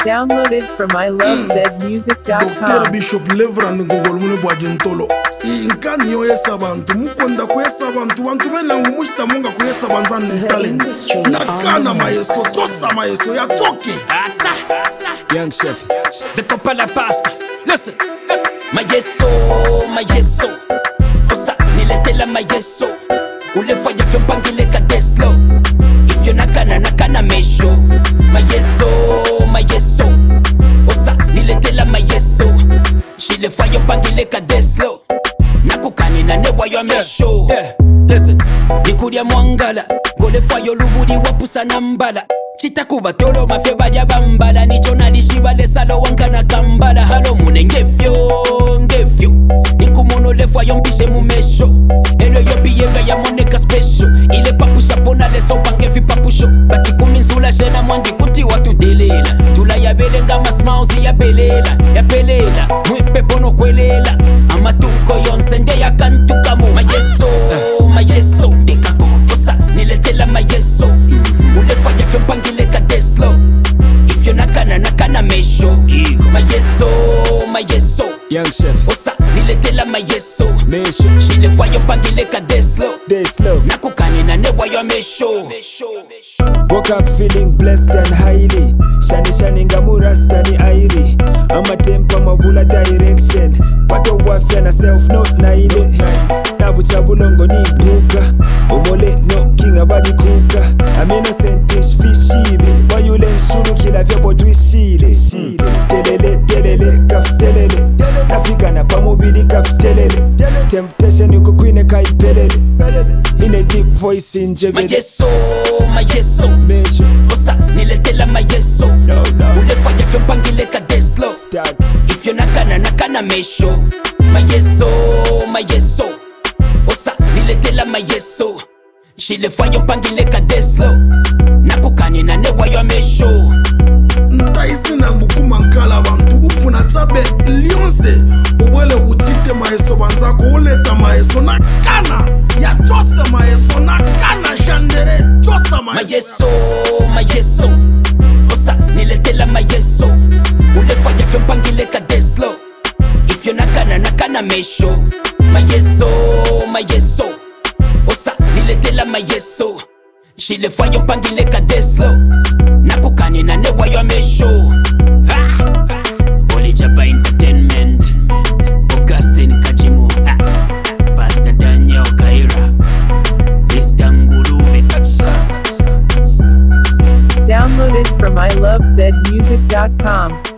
Downloaded from ilovezmusic.com. Dr. Bishop Levrand ngongolumune bwajentolo inkani yoyesa bantu mukonda kuyesa bantu benangu mushita munga kuyesa banzanu talent nakana mayeso tosa mayeso ya choke Young Chef, the top of the pasta. Listen, my yeso Osa, niletela my yeso Ule fire from pangile ka deslo If you nakana mesho My yeso Osa, niletela my yeso Shile fire pangile ka deslo Nakukani na newa yo mesho Listen, nikudia mwangala Gole fire lubudi wapusa nambala Chitakuba tolo mafyo badia bambala Nicho nalishiba lesalo wankana kambala Halo mune ngefyo Nikumono lefwa yompishe mumesho Elo yobiyenga ya moneka special Ile papusha pona leso pangevi papusho Bati kuminzula shena mwangi kuti watu delela Tula ya belenga masmauzi ya belela Mwipe pono kwelela Ama tunko yonsende ya kantukamu Mayeso Dekako Osa niletela mayeso Ulefaya fyo pangile ka deslo If you nakana mesho Mayeso Young Chef, Osa niletela mayeso Mesho, Shile faya pangile ka deslo Deslo. Nakukani na newa yo mesho Woke up feeling blessed and highly. Shani ngamurasta ni airi. Ama tempa mabula direction. Pato wafya na self note na ile. Nabucha bulongo ni buka. Omole no king abadi kuka. I'm innocent ish fishibe. Violent shuru kila vya bodwi shile. Telele kaf telele. Nafika na pamubidi kaf telele. Temptation yuko kwine kaipelele. In a deep voice in jebele. Mayeso Mesho, Osa niletela mayeso no. Ule faya fyo pangile ka deslo Start. If you nakana mesho Mayeso Osa niletela mayeso Shile faya pangile ka deslo Nakukani na newa yo mesho ntaisi na mbukuma nkala bantu ufuna chabe lionse ubwele utite mayeso banzako uleta mayeso nakana ya chose mayeso nakana shandere chosa mayeso Mayeso Osa niletela mayeso Ule faya fyo pangile ka deslo If you nakana mesho Mayeso Osa niletela mayeso Shile faya pangile ka deslo Nakukani na newa yo mesho Oli Jaba Entertainment Augustine Kachimo Pastor Daniel Kaira Mr. Ngulube Downloaded from ilovezmusic.com.